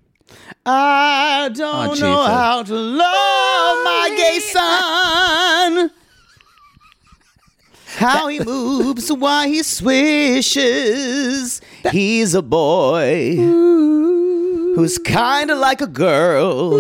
I don't know how to love my gay son. How he moves, why he swishes. He's a boy who's kind of like a girl.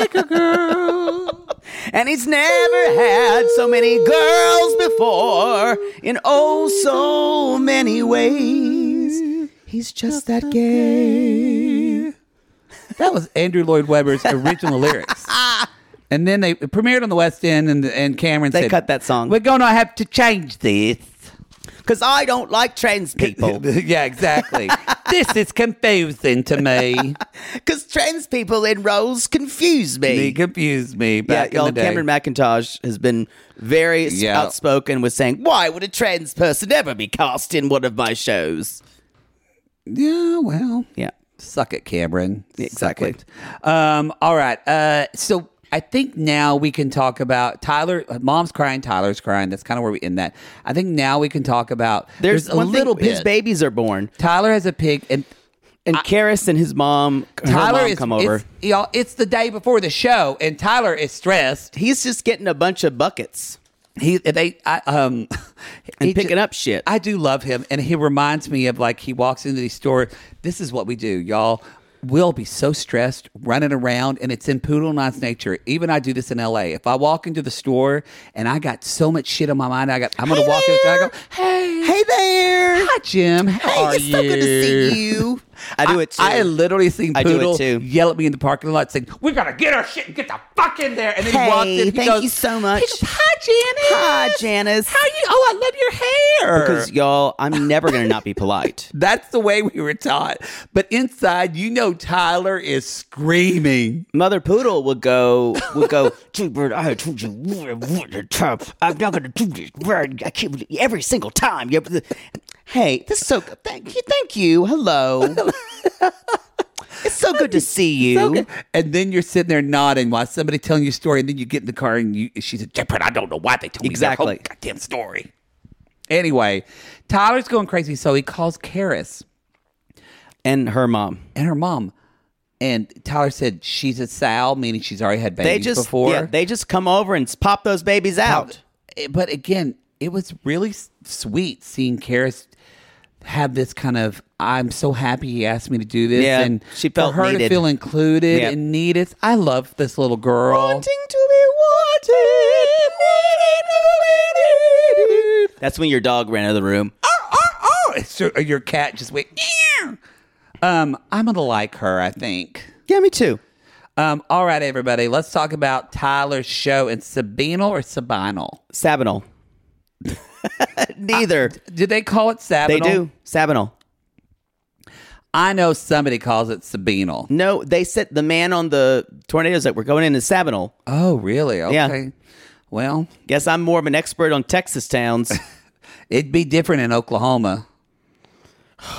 And he's never had so many girls before in oh so many ways. He's just that gay.
That was Andrew Lloyd Webber's original lyrics. And then they premiered on the West End, and Cameron said,
they cut that song.
We're going to have to change this.
Because I don't like trans people.
Yeah, exactly. This is confusing to me.
Because trans people in roles confuse me.
They confuse me back in the day.
Cameron McIntosh has been very outspoken with saying, why would a trans person ever be cast in one of my shows?
Yeah, well.
Yeah.
Suck it, Cameron.
Exactly.
Suck it. All right. So I think now we can talk about Tyler. Mom's crying, Tyler's crying. That's kind of where we end that. I think now we can talk about there's a little bit.
His babies are born.
Tyler has a pig, and
Karis and his mom, come over.
It's the day before the show, and Tyler is stressed.
He's just getting a bunch of buckets.
Picking
up shit.
I do love him, and he reminds me of like he walks into these stores. This is what we do, y'all. We'll be so stressed running around, and it's in Poodle Nine's nature. Even I do this in LA. If I walk into the store and I got so much shit on my mind, I'm going to walk in and I go,
hey there.
Hi, Jim. How are you?
It's so good to see you. I do it too.
I literally seen Poodle yell at me in the parking lot saying, we got to get our shit and get the fuck in there. And then he walked in.
Thank you so much.
He goes, hi, Janice.
Hi, Janice.
How are you? Oh, I love your hair.
Because, y'all, I'm never going to not be polite.
That's the way we were taught. But inside, Tyler is screaming.
Mother Poodle would go, T-Bird, I told you, I'm not going to do this. I keep every single time. Hey, this is so good. Thank you. Hello. It's so good to see you.
So and then you're sitting there nodding while somebody's telling you a story, and then you get in the car and she said, but I don't know why they told me their whole goddamn story. Anyway, Tyler's going crazy, so he calls Karis.
And her mom.
And Tyler said she's a sow, meaning she's already had babies before.
Yeah, they just come over and pop those babies out.
But again, it was really sweet seeing Karis have this kind of, I'm so happy he asked me to do this.
Yeah,
and
she felt
for her
needed.
to feel included and needed. I love this little girl.
Wanting to be wanted. That's when your dog ran out of the room.
So your cat just went, ew. I'm going to like her, I think.
Yeah, me too.
All right, everybody. Let's talk about Tyler's show. And Sabinal or Sabinal?
Sabinal. Neither.
Did they call it Sabinal?
They do. Sabinal.
I know somebody calls it Sabinal.
No, they said the man on the tornadoes that were going in is Sabinal.
Oh, really? Okay.
Yeah.
Well,
guess I'm more of an expert on Texas towns.
It'd be different in Oklahoma.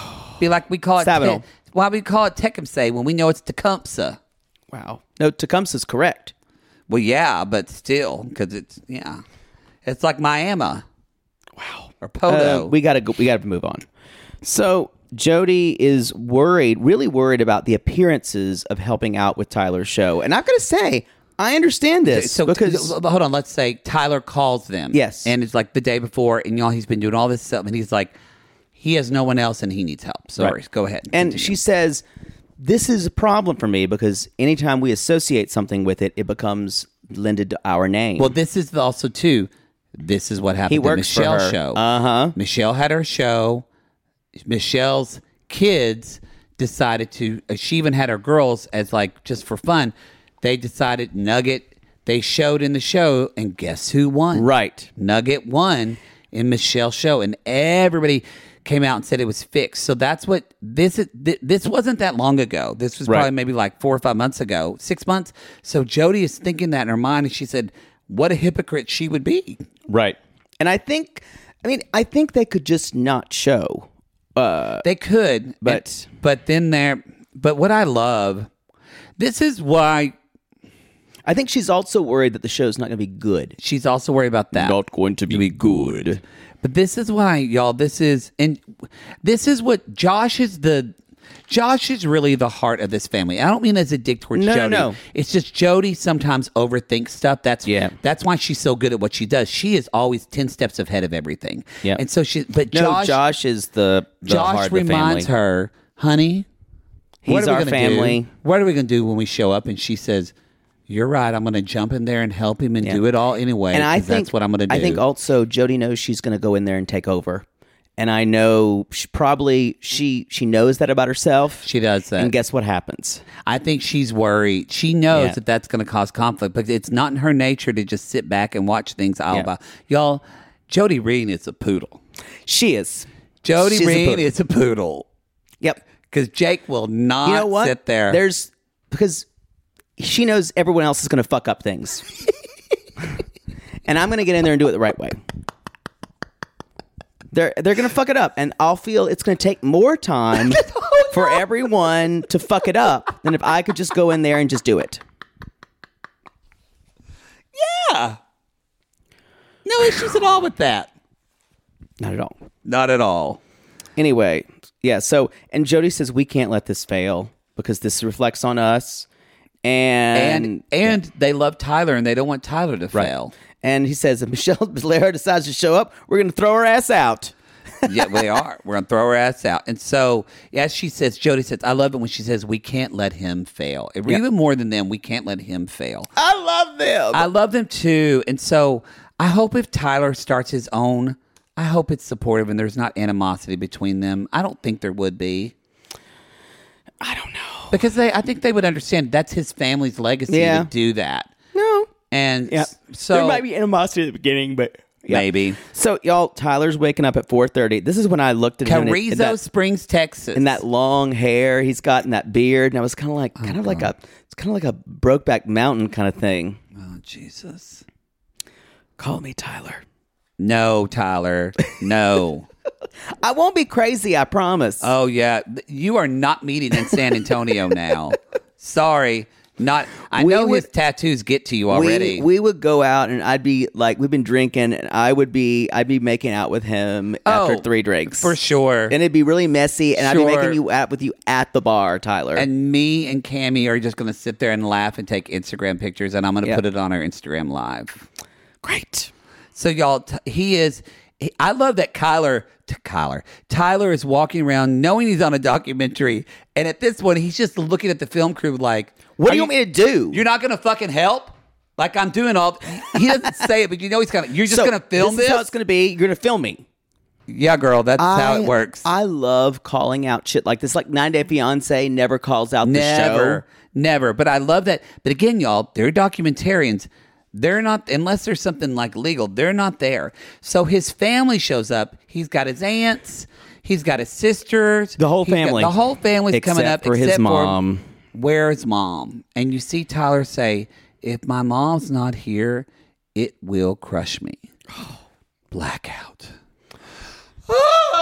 Be like we call it.
Sabinal.
Why we call it Tecumseh when we know it's Tecumseh?
Wow. No, Tecumseh's correct.
Well, yeah, but still, because it's like Miami.
Wow.
Or Poto.
We gotta move on. So Jody is really worried about the appearances of helping out with Tyler's show, and I'm gonna say I understand this.
So
because
hold on, let's say Tyler calls them.
Yes.
And it's like the day before, and he's been doing all this stuff, and he's like, he has no one else, and he needs help. Sorry,
Right.
Go ahead.
And
continue.
she says, this is a problem for me because anytime we associate something with it, it becomes lended to our name.
Well, this is also too. This is what happened
He
to
works for
Michelle's
her.
show.
Uh-huh.
Michelle had her show. Michelle's kids decided to. She even had her girls as like just for fun. They decided Nugget. They showed in the show, and guess who won?
Right.
Nugget won in Michelle's show, and everybody came out and said it was fixed. So that's what this is. This wasn't that long ago. This was probably
Right.
maybe like 4 or 5 months ago, 6 months. So Jody is thinking that in her mind, and she said, "What a hypocrite she would be."
Right. And I think they could just not show.
They could,
But-
but what I love, this is why
I think she's also worried that the show's not going to be good.
she's also worried about that.
going to be good.
But this is why, y'all, this is what Josh is really the heart of this family. I don't mean as a dick towards
No,
Jody.
no.
It's just Jody sometimes overthinks stuff. That's why she's so good at what she does. She is always 10 steps ahead of everything.
Yeah.
And so
Josh is the
Josh
heart of the
reminds
family.
her, honey,
He's
what are we
our
gonna
family.
do? What are we going to do when we show up? And she says, "You're right. I'm going to jump in there and help him and do it all anyway."
And I
'cause
think
that's what I'm going to do.
I think also Jody knows she's going to go in there and take over. And I know she knows that about herself.
She does that.
And guess what happens?
I think she's worried. She knows
Yeah.
that that's going to cause conflict, but it's not in her nature to just sit back and watch things all
Yeah.
about. Y'all, Jody Reen is a poodle.
She is.
Jody
She's a
Reen
poodle.
is a poodle.
Yep.
Because Jake will not
You know what?
sit there.
Because she knows everyone else is going to fuck up things. And I'm going to get in there and do it the right way. They're going to fuck it up, and I'll feel it's going to take more time for everyone to fuck it up than if I could just go in there and just do it.
Yeah. No issues at all with that.
Not at all.
Not at all.
Anyway, yeah. So, and Jody says we can't let this fail because this reflects on us,
And they love Tyler, and they don't want Tyler to
Right.
fail.
And he says if Michelle Blair decides to show up, we're going to throw her ass out.
Yeah, we are. We're going to throw her ass out. And so, as she says, Jody says, I love it when she says, we can't let him fail. Even more than them, we can't let him fail.
I love them.
I love them too. And so, I hope if Tyler starts his own, I hope it's supportive and there's not animosity between them. I don't think there would be.
I don't know.
Because I think they would understand that's his family's legacy
Yeah.
to do that.
No.
And
Yeah.
so
there might be animosity at the beginning, but yeah.
maybe.
So y'all, Tyler's waking up at 4:30. This is when I looked at him
Carrizo Springs, Texas.
in that long hair he's got and that beard, and I was kind of like a Brokeback Mountain kind of thing.
Oh, Jesus.
Call me Tyler.
No, Tyler. No.
I won't be crazy, I promise.
Oh, yeah. You are not meeting in San Antonio now. Sorry. Not. I
We
know his
would-
tattoos get to you already.
We would go out and I'd be like, we've been drinking, and I'd be making out with him after 3 drinks
For sure.
and it'd be really messy, and I'd be
Sure.
making you out with you at the bar, Tyler.
And me and Cammie are just going to sit there and laugh and take Instagram pictures, and I'm going to
Yep.
put it on our Instagram Live.
Great.
So, y'all, I love that Tyler is walking around knowing he's on a documentary, and at this point, he's just looking at the film crew like,
What do you
"Are
want me to do?
You're not going to fucking help? Like, I'm doing all... He doesn't say it, but you know he's kind of... You're just
So,
going to film this?
Is how it's going to be. You're going to film me.
Yeah, girl, that's how it works.
I love calling out shit like this. Like 9 Day Fiance never calls out the show.
Never. But I love that. But again, y'all, they're documentarians. They're not, unless there's something like legal, they're not there. So his family shows up. He's got his aunts. He's got his sisters.
The whole
He's got-
family.
the whole family's coming
Except
up.
for his mom.
Where's mom? And you see Tyler say, if my mom's not here, it will crush me. Blackout.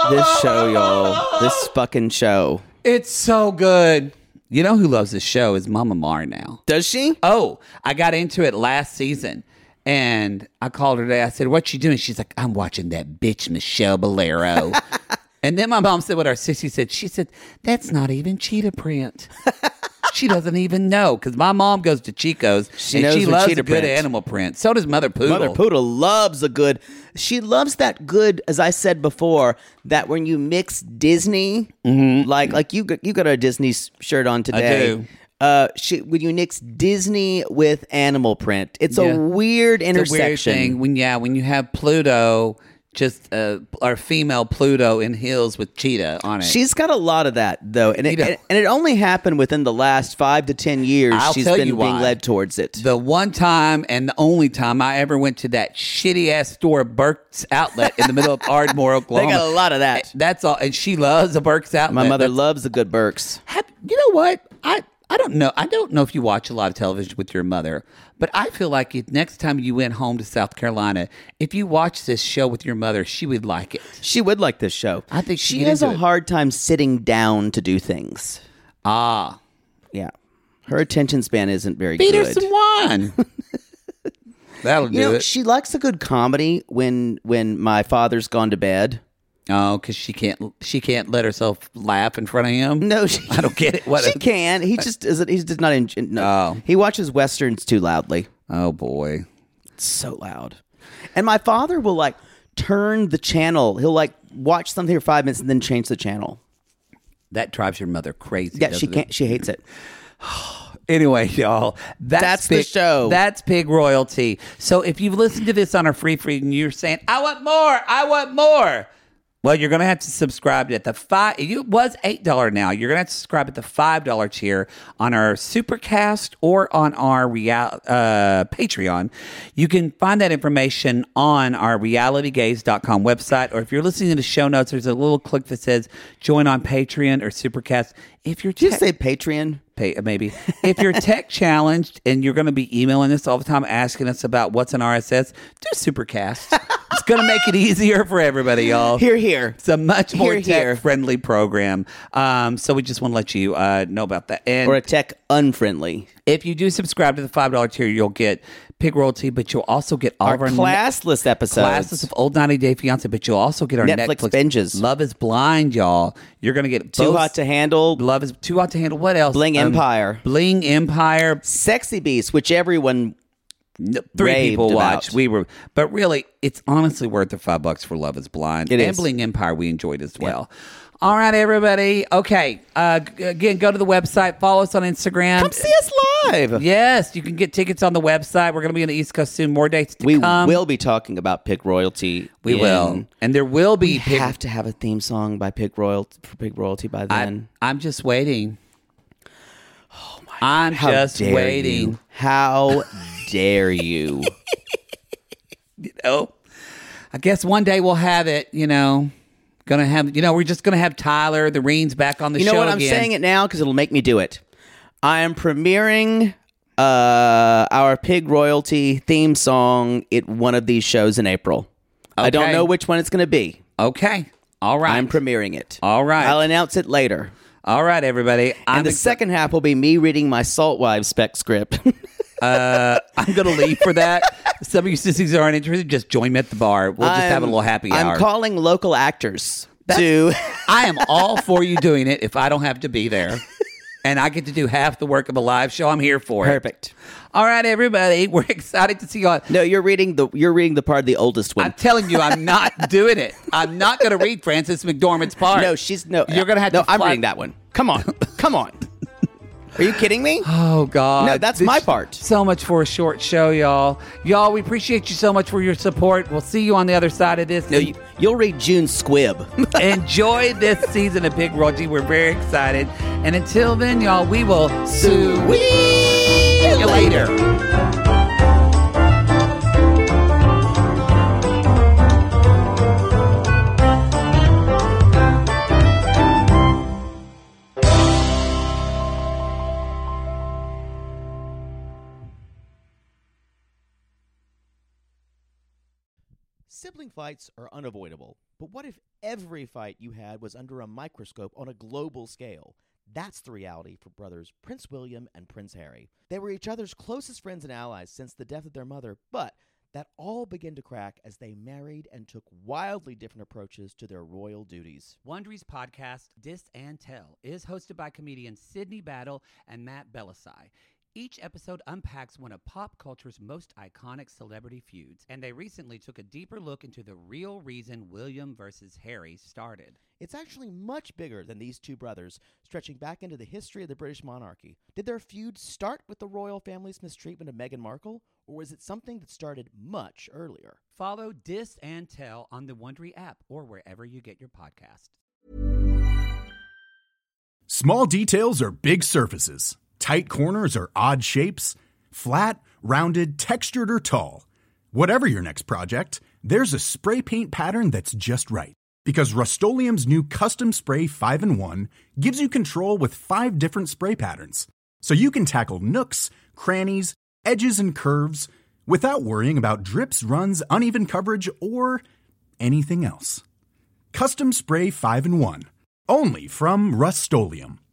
This show, y'all. This fucking show.
It's so good. You know who loves this show is Mama Mar now.
Does she?
Oh, I got into it last season. And I called her today. I said, what you doing? She's like, I'm watching that bitch Michelle Bolero. And then my mom said what our sissy said. She said, that's not even cheetah print. She doesn't even know. Because my mom goes to Chico's. She
knows
she
her
loves
cheetah
a good
print.
animal print. So does Mother Poodle.
Mother Poodle loves a good. She loves that good, as I said before, that when you mix Disney, like you got a Disney shirt on today.
I
do. When you mix Disney with animal print, it's
Yeah.
a weird
It's
intersection.
a weird thing when you have Pluto, just our female Pluto in heels with cheetah on it.
She's got a lot of that though, and
You know-
it only happened within the last 5 to 10 years.
I'll
She's
tell
been
you
being
why.
led towards it.
The one time and the only time I ever went to that shitty ass store, Burke's Outlet, in the middle of Ardmore,
They
Oklahoma.
got a lot of that.
That's all, and she loves a Burke's Outlet.
My mother
That's-
loves the good Burks.
You know what? I don't know. I don't know if you watch a lot of television with your mother, but I feel like if next time you went home to South Carolina, if you watch this show with your mother, she would like it.
She would like this show.
I think she'd
she
get
has
into
a
it.
hard time sitting down to do things.
Ah,
Yeah, her attention span isn't very
feed
good.
her some wine. That'll do
You know,
it.
she likes a good comedy when my father's gone to bed.
Oh, because she can't let herself laugh in front of him.
No, she,
I don't get it. What?
she can. He just isn't. He's just not. No,
Oh.
he watches westerns too loudly.
Oh boy.
It's so loud. And my father will like turn the channel. He'll like watch something for 5 minutes and then change the channel.
That drives your mother crazy.
Yeah, she
doesn't
can't.
it?
She hates it.
Anyway, y'all,
That's the show.
That's Pig Royalty. So if you've listened to this on our free feed and you're saying, I want more, I want more. Well, you're going to have to subscribe at the it was $8 now. You're going to have to subscribe at the $5 tier on our Supercast or on our Patreon. You can find that information on our realitygaze.com website. Or if you're listening to the show notes, there's a little click that says join on Patreon or Supercast. If you're
Did you say Patreon?
maybe. If you're tech challenged and you're going to be emailing us all the time, asking us about what's an RSS, do Supercast. It's going to make it easier for everybody, y'all.
Here, here.
It's a much more
Here, here.
tech-friendly program. So we just want to let you know about that. And
Or a tech unfriendly.
if you do subscribe to the $5 tier, you'll get Pig Royalty, but you'll also get all
Our
of our
classless episodes.
classes of Old 90 Day Fiance, but you'll also get our
Netflix binges.
Love is Blind, y'all. You're going to get
Too
both-
Hot to Handle.
Love is Too Hot to Handle. What else?
Bling Empire.
Bling Empire.
Sexy Beast, which everyone
Three
raved
people watched.
about.
But really, it's honestly worth the $5 for Love is Blind.
It
and
is.
Bling Empire we enjoyed as well. All right, everybody. Okay. Again, go to the website. Follow us on Instagram.
come see us live.
Yes, you can get tickets on the website. We're going to be on the East Coast soon. More dates to
We
come.
will be talking about Pig Royalty.
We will. And there will be
We have to have a theme song by Pig Royalty by then.
I'm just waiting. Oh my! I'm
How
just
dare
waiting.
you. How dare you?
I guess one day we'll have it. Gonna have. We're just gonna have Tyler the Reens back on the
You
show
know what? I'm
again.
saying it now because it'll make me do it. I am premiering our Pig Royalty theme song at one of these shows in April. I don't
Okay.
know which one it's going to be.
Okay. All right.
I'm premiering it.
All right.
I'll announce it later.
All right, everybody.
And the second half will be me reading my Salt Wives spec script.
I'm going to leave for that. Some of you sissies aren't interested. Just join me at the bar. We'll just have a little happy hour.
I'm calling local actors to...
I am all for you doing it if I don't have to be there. And I get to do half the work of a live show. I'm here for it.
Perfect.
All right, everybody. We're excited to see you on.
No, you're reading the part of the oldest one.
I'm telling you, I'm not doing it. I'm not going to read Frances McDormand's part.
No,
You're going to have to.
No, I'm
fly-
reading that one. Come on. Come on. Are you kidding me?
Oh, God.
No, that's my part.
So much for a short show, y'all. Y'all, we appreciate you so much for your support. We'll see you on the other side of this.
No, you'll read June's squib.
Enjoy this season of Pig Royalty. We're very excited. And until then, y'all, we will see you later.
Sibling fights are unavoidable, but what if every fight you had was under a microscope on a global scale? That's the reality for brothers Prince William and Prince Harry. They were each other's closest friends and allies since the death of their mother, but that all began to crack as they married and took wildly different approaches to their royal duties.
Wondery's podcast, Dis and Tell, is hosted by comedians Sydney Battle and Matt Belisai. Each episode unpacks one of pop culture's most iconic celebrity feuds, and they recently took a deeper look into the real reason William versus Harry started.
It's actually much bigger than these two brothers, stretching back into the history of the British monarchy. Did their feud start with the royal family's mistreatment of Meghan Markle, or was it something that started much earlier?
Follow Dis and Tell on the Wondery app or wherever you get your podcasts.
Small details are big surfaces. Tight corners are odd shapes. Flat, rounded, textured, or tall. Whatever your next project, there's a spray paint pattern that's just right. Because Rust-Oleum's new Custom Spray 5-in-1 gives you control with 5 different spray patterns. So you can tackle nooks, crannies, edges, and curves without worrying about drips, runs, uneven coverage, or anything else. Custom Spray 5-in-1. Only from Rust-Oleum.